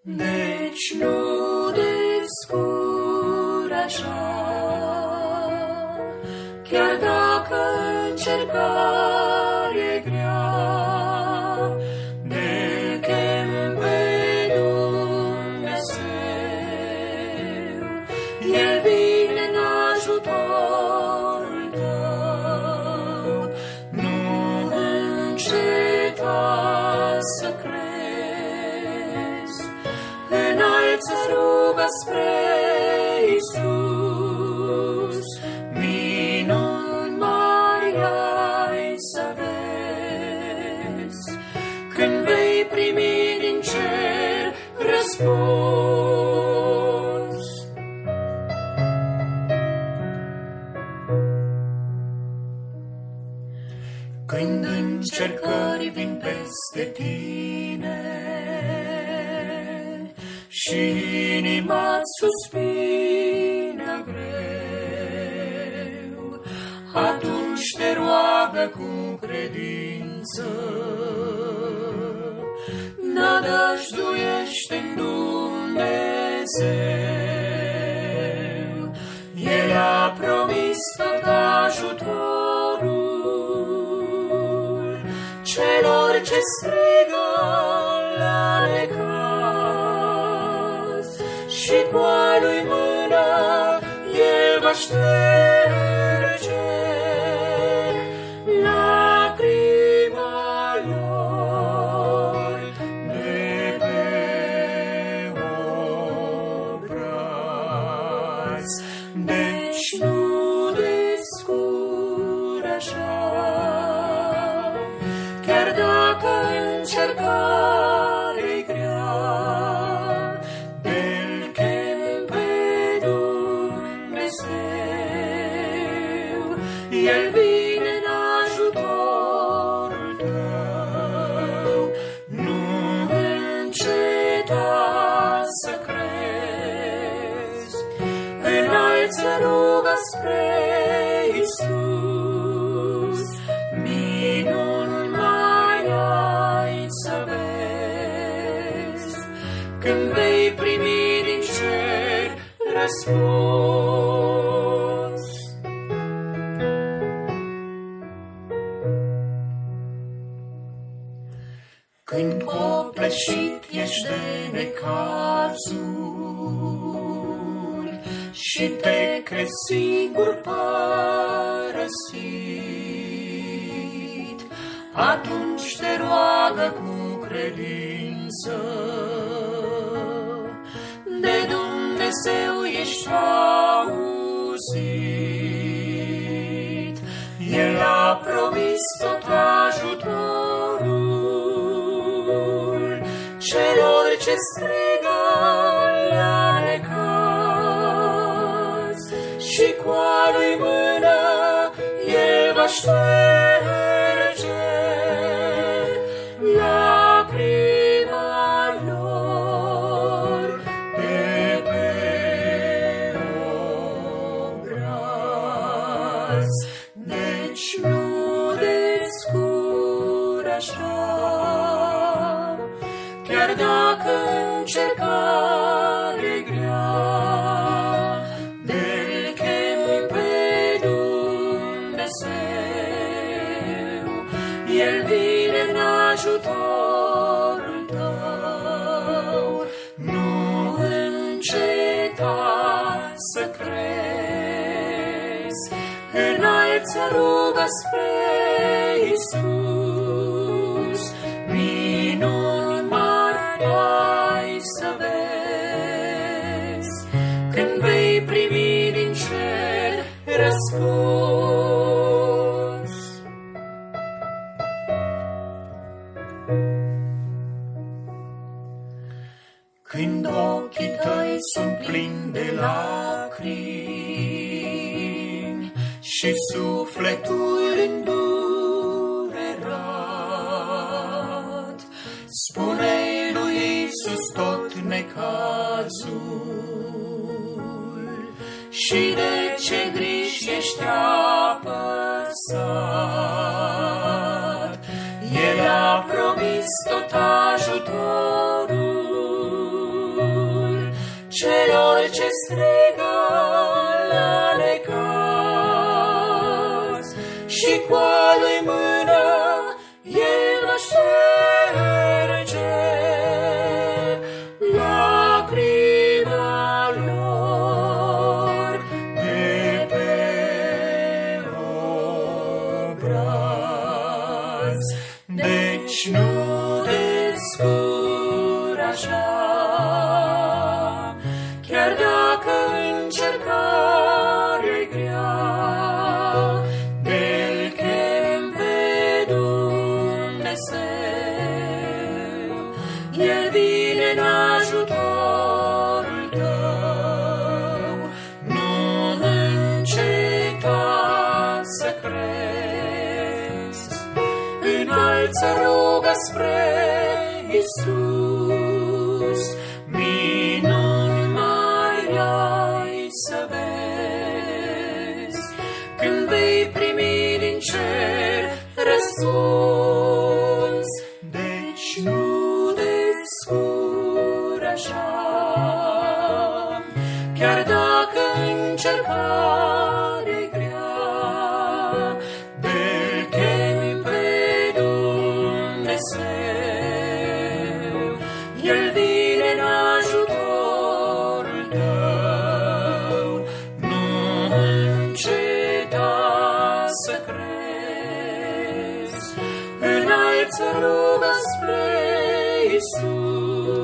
Deci nu descuraja, chiar dacă încercarea e grea, de chem pe Dumnezeu, El vine în ajutorul tău. Nu înceta să crezi, înalță-ți ruga spre Iisus, minuni mari ai să vezi, când vei primi din cer răspuns. Când încercări vin peste tine și inima-ți suspină greu, atunci te roagă cu credință, nădăjduiește-n Dumnezeu. El a promis tot ajutorul celor ce strigă la necaz, și cu a lui mână El va șterge lacrima lor de pe obraz. Deci nu descuraja, chiar dacă încercarea-i grea, de-l chem pe Dumnezeu, El vine în ajutorul tău. Nu înceta să crezi, înalță ruga spre Iisus, minuni mari ai să vezi, când vei primi din cer răspuns. Când copleșit ești de necazuri și te crezi singur părăsit, atunci te roagă cu credință, de Dumnezeu ești auzit. El a promis tot ajutorul celor ce strigă la necaz, și cu a lui mână El va șterge lacrima lor de pe obraz. Deci nu descuraja, chiar dacă încercarea-i grea, de-l chem pe Dumnezeu, El vine în ajutorul tău. Nu înceta să crezi, înalță ruga spre Iisus, minuni mari ai să vezi, când vei primi din cer răspuns. Când ochii tăi sunt plini de lacrimi și sufletul îndurerat, spune-i lui Iisus tot necazul și de ce griji ești apăsat. El a promis tot ajutorul ce strigă la necaz, și cu a lui mână el va șterge lacrima lor de pe obraz. Deci nu descuraja, chiar dacă încercarea-i grea, de-l chem pe Dumnezeu, el vine în ajutorul tău. Nu înceta să crezi, înalță ruga spre Iisus, minuni mai ai să vezi, când vei primi din cer răspuns. Deci nu descuraja, chiar dacă încercarea-i grea, de-l chemi pe Dumnezeu, el vine în ajutorul tău. Nu înceta să crezi, înalță ruga spre Iisus,